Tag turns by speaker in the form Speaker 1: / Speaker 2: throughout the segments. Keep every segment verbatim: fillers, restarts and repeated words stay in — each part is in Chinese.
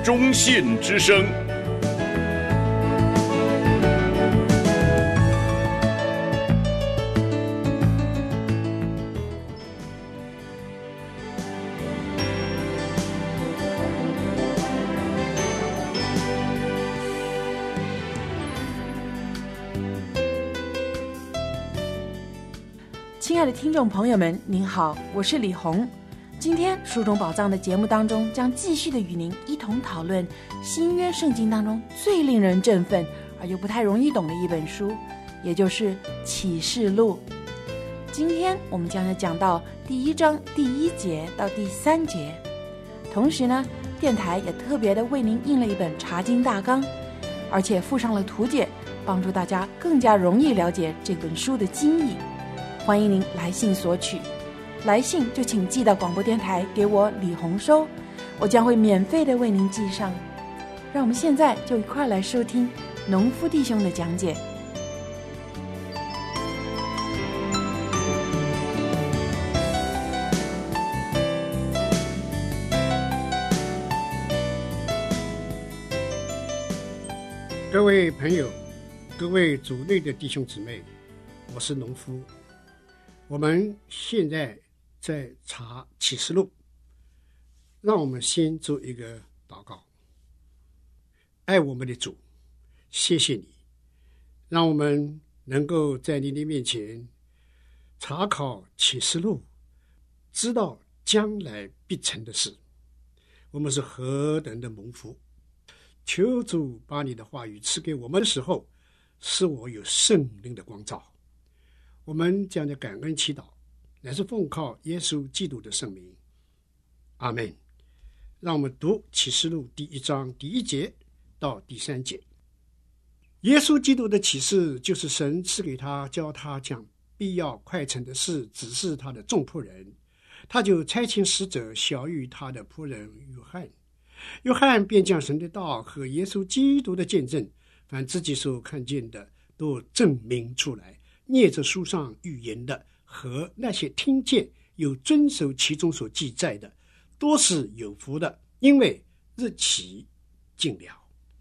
Speaker 1: 中信之声。
Speaker 2: 亲爱的听众朋友们，您好，我是李红。今天书中宝藏的节目当中，将继续的与您一同讨论新约圣经当中最令人振奋而又不太容易懂的一本书，也就是启示录。今天我们将要讲到第一章第一节到第三节，同时呢，电台也特别的为您印了一本查经大纲，而且附上了图解，帮助大家更加容易了解这本书的经义。欢迎您来信索取，来信就请寄到广播电台给我李红收，我将会免费的为您寄上。让我们现在就一块来收听农夫弟兄的讲解。
Speaker 3: 各位朋友，各位主内的弟兄姊妹，我是农夫。我们现在在查启示录，让我们先做一个祷告。爱我们的主，谢谢你，让我们能够在你的面前查考启示录，知道将来必成的事。我们是何等的蒙福！求主把你的话语赐给我们的时候，使我有圣灵的光照。我们将的感恩祈祷，乃是奉靠耶稣基督的圣名，阿们。让我们读启示录第一章第一节到第三节。耶稣基督的启示，就是神赐给他，教他将必要快成的事指示他的众仆人。他就差遣使者晓谕他的仆人约翰，约翰便将神的道和耶稣基督的见证，凡自己所看见的，都证明出来，念着书上预言的和那些听见有遵守其中所记载的，多是有福的，因为日期近了。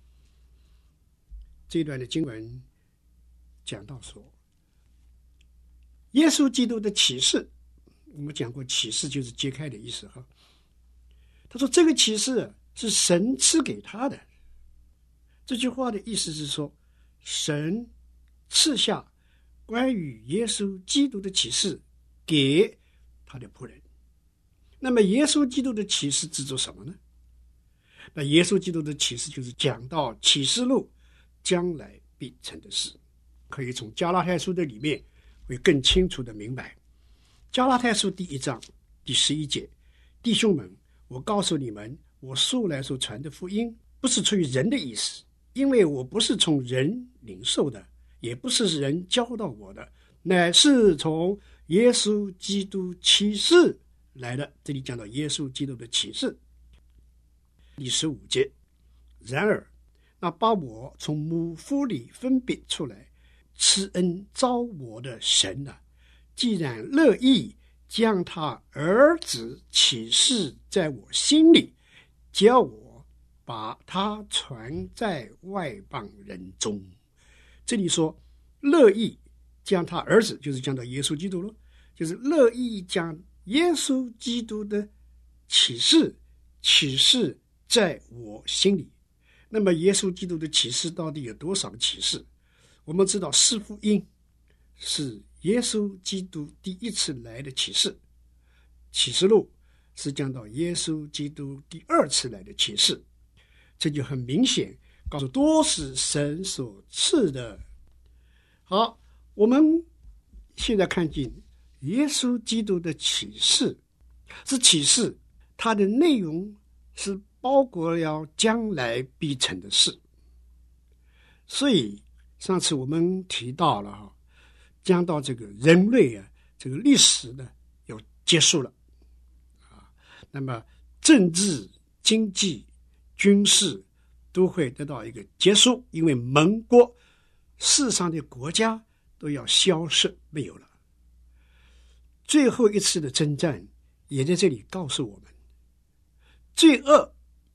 Speaker 3: 这段的经文讲到说，耶稣基督的启示，我们讲过启示就是揭开的意思哈。他说这个启示是神赐给他的，这句话的意思是说，神赐下关于耶稣基督的启示给他的仆人。那么耶稣基督的启示指着什么呢？那耶稣基督的启示就是讲到启示录将来必成的事，可以从加拉太书的里面会更清楚的明白。加拉太书第一章第十一节，弟兄们，我告诉你们，我素来所传的福音不是出于人的意思，因为我不是从人领受的，也不是人教导我的，乃是从耶稣基督启示来的。这里讲到耶稣基督的启示。第十五节，然而那把我从母腹里分别出来赐恩召我的神啊，既然乐意将他儿子启示在我心里，叫我把他传在外邦人中。这里说乐意将他儿子，就是讲到耶稣基督了，就是乐意将耶稣基督的启示启示在我心里。那么耶稣基督的启示到底有多少个启示？我们知道四福音是耶稣基督第一次来的启示，启示录是讲到耶稣基督第二次来的启示，这就很明显告诉多是神所赐的。好，我们现在看见耶稣基督的启示是启示，它的内容是包括了将来必成的事。所以上次我们提到了哈，讲到这个人类啊，这个历史呢要结束了啊，那么政治、经济、军事都会得到一个结束，因为盟国世上的国家都要消失没有了。最后一次的征战也在这里告诉我们，罪恶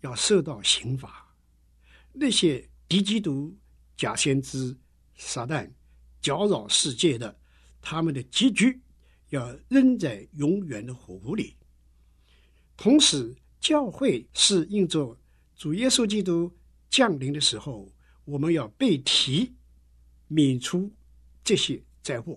Speaker 3: 要受到刑罚，那些敌基督、假先知、撒旦搅扰世界的，他们的结局要扔在永远的火湖里。同时教会是应着主耶稣基督降临的时候，我们要被提免除这些灾祸。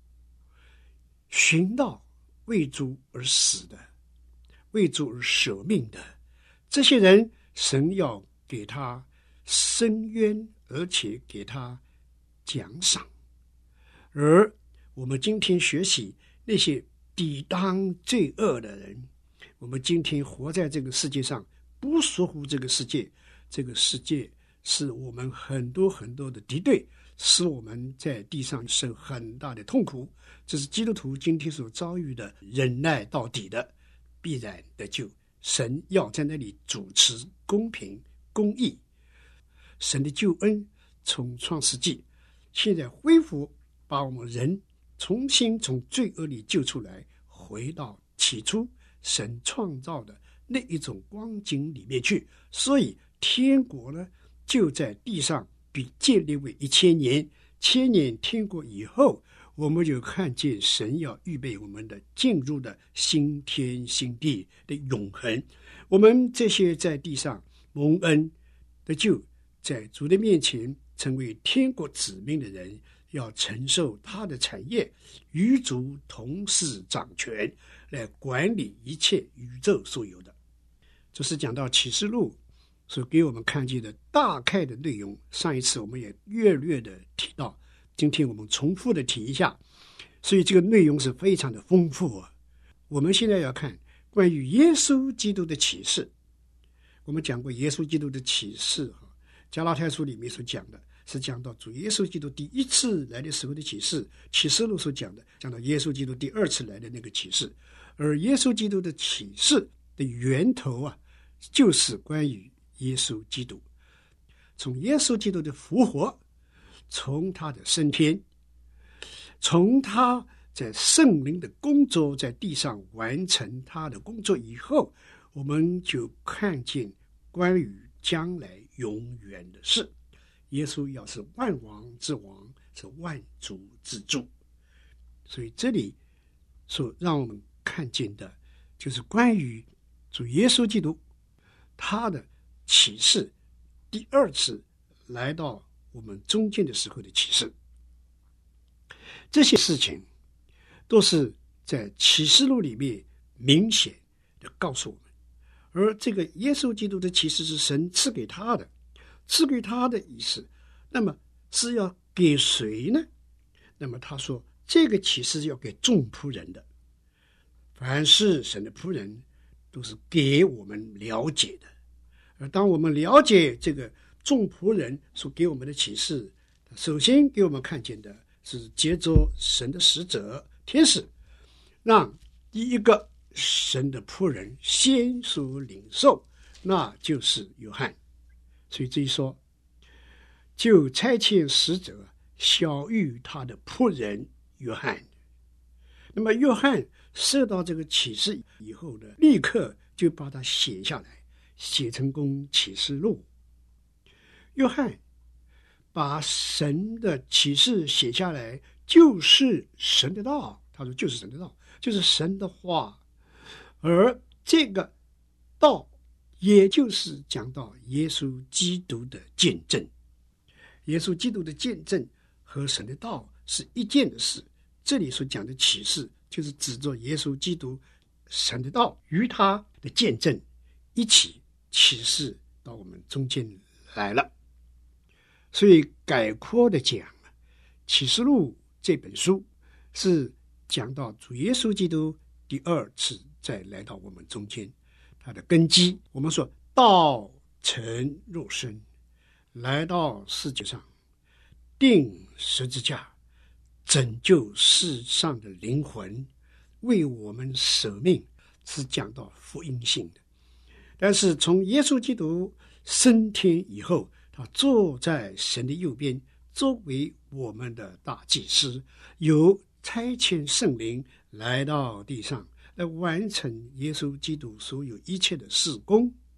Speaker 3: 寻到为主而死的，为主而舍命的这些人，神要给他伸冤，而且给他奖赏。而我们今天学习那些抵挡罪恶的人，我们今天活在这个世界上，不属乎这个世界，这个世界是我们很多很多的敌对，使我们在地上受很大的痛苦。这是基督徒今天所遭遇的，忍耐到底的必然得救。神要在那里主持公平公义，神的救恩从创世纪现在恢复，把我们人重新从罪恶里救出来，回到起初神创造的那一种光景里面去。所以天国呢，就在地上，比建立为一千年，千年天国以后，我们就看见神要预备我们的进入的新天新地的永恒。我们这些在地上蒙恩的救，在主的面前成为天国子民的人，要承受他的产业，与主同事掌权，来管理一切宇宙所有的。这是讲到启示录所给我们看见的大概的内容。上一次我们也略略的提到，今天我们重复的提一下，所以这个内容是非常的丰富啊。我们现在要看关于耶稣基督的启示。我们讲过耶稣基督的启示，加拉太书里面所讲的是讲到主耶稣基督第一次来的时候的启示，启示录所讲的讲到耶稣基督第二次来的那个启示。而耶稣基督的启示的源头啊，就是关于耶稣基督。从耶稣基督的复活，从他的升天，从他在圣灵的工作在地上完成他的工作以后，我们就看见关于将来永远的事。耶稣要是万王之王，是万主之主。所以这里所让我们看见的就是关于主耶稣基督他的启示，第二次来到我们中间的时候的启示。这些事情都是在启示录里面明显的告诉我们。而这个耶稣基督的启示是神赐给他的，赐给他的意思，那么是要给谁呢？那么他说这个启示要给众仆人的，凡是神的仆人都是给我们了解的。而当我们了解这个众仆人所给我们的启示，首先给我们看见的是接着神的使者天使，让第一个神的仆人先所领受，那就是约翰。所以这一说，就差遣使者晓谕他的仆人约翰。那么约翰受到这个启示以后呢，立刻就把它写下来，写成功启示录。约翰把神的启示写下来，就是神的道。他说就是神的道，就是神的话。而这个道也就是讲到耶稣基督的见证。耶稣基督的见证和神的道是一件的事。这里所讲的启示就是指着耶稣基督神的道与他的见证一起启示到我们中间来了。所以概括的讲，启示录这本书是讲到主耶稣基督第二次再来到我们中间，他的根基。我们说道成肉身来到世界上，钉十字架，拯救世上的灵魂，为我们舍命，是讲到福音性的。但是从耶稣基督升天以后，他坐在神的右边，作为我们的大祭司，有差遣圣灵来到地上，来完成耶稣基督所有一切的事工。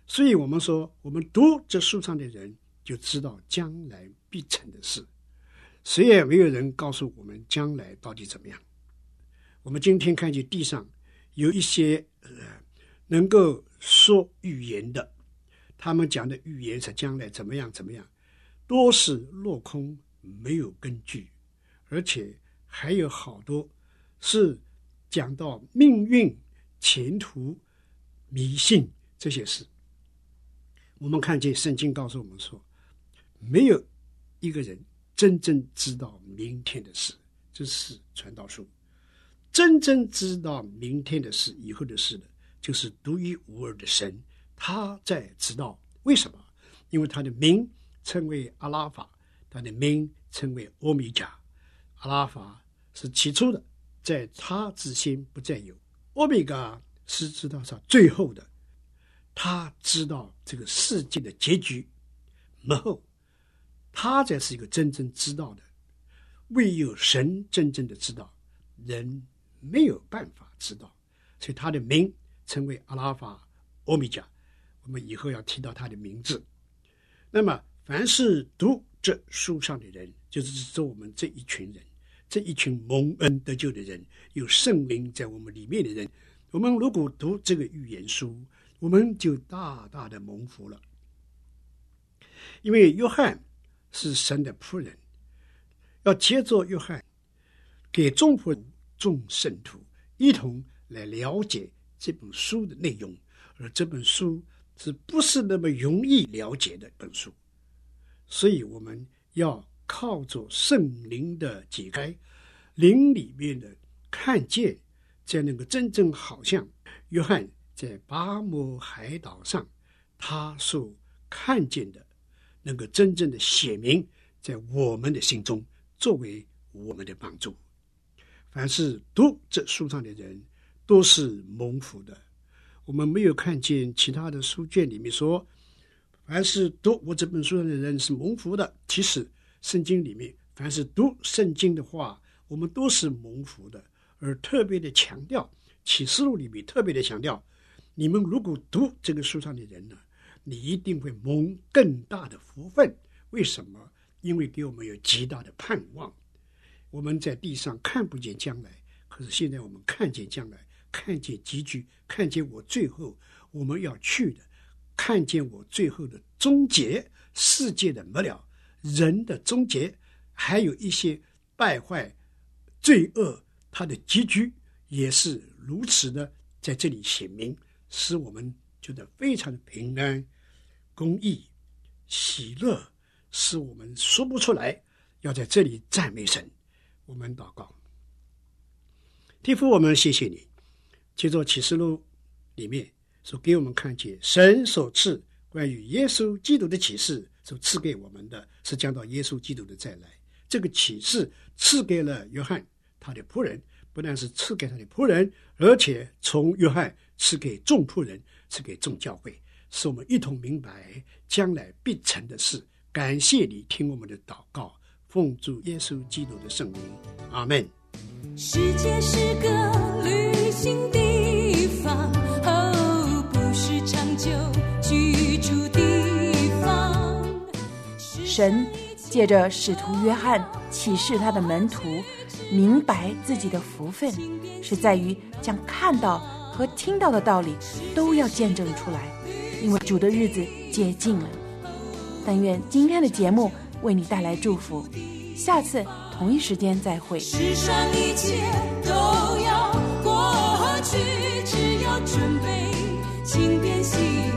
Speaker 3: 所以我们说，我们读这书上的人就知道将来必成的事。谁也没有人告诉我们将来到底怎么样。我们今天看见地上有一些呃能够说预言的，他们讲的预言是将来怎么样怎么样，多是落空，没有根据，而且还有好多是讲到命运、前途、迷信这些事。我们看见圣经告诉我们说，没有一个人真正知道明天的事，这是传道书。真正知道明天的事、以后的事的，就是独一无二的神，他在知道。为什么？因为他的名称为阿拉法，他的名称为欧米伽。阿拉法是起初的，在他之前不再有。欧米伽是知道上最后的，他知道这个世界的结局幕后，他才是一个真正知道的。唯有神真正的知道，人没有办法知道，所以他的名称为阿拉法、欧米伽。我们以后要提到他的名字。那么凡是读这书上的人，就是指我们这一群人，这一群蒙恩得救的人，有圣灵在我们里面的人，我们如果读这个预言书，我们就大大的蒙福了。因为约翰是神的仆人，要借着约翰给众仆人、众圣徒一同来了解这本书的内容，而这本书是不是那么容易了解的一本书，所以我们要靠着圣灵的解开，灵里面的看见，才能够真正好像约翰在巴摩海岛上他所看见的，能够真正的写明在我们的心中，作为我们的帮助。凡是读这书上的人都是蒙福的。我们没有看见其他的书卷里面说凡是读我这本书上的人是蒙福的。其实圣经里面凡是读圣经的话，我们都是蒙福的。而特别的强调，启示录里面特别的强调，你们如果读这个书上的人呢，你一定会蒙更大的福分。为什么？因为给我们有极大的盼望。我们在地上看不见将来，可是现在我们看见将来，看见结局，看见我最后我们要去的，看见我最后的终结，世界的末了，人的终结，还有一些败坏罪恶，它的结局也是如此的在这里显明，使我们觉得非常的平安、公义、喜乐，使我们说不出来，要在这里赞美神。我们祷告，天父，我们谢谢你，借着启示录里面所给我们看见神所赐关于耶稣基督的启示，所赐给我们的是讲到耶稣基督的再来。这个启示赐给了约翰他的仆人，不但是赐给他的仆人，而且从约翰赐给众仆人，赐给众教会，使我们一同明白将来必成的事。感谢你听我们的祷告，奉主耶稣基督的圣名，阿们。
Speaker 1: 世界是个旅行地方，哦，不是长久居住地方。
Speaker 2: 神借着使徒约翰启示他的门徒明白自己的福分，是在于将看到和听到的道理都要见证出来，因为主的日子接近了。但愿今天的节目为你带来祝福，下次同一时间再会。
Speaker 1: 世上一切都要过去，只要准备轻便行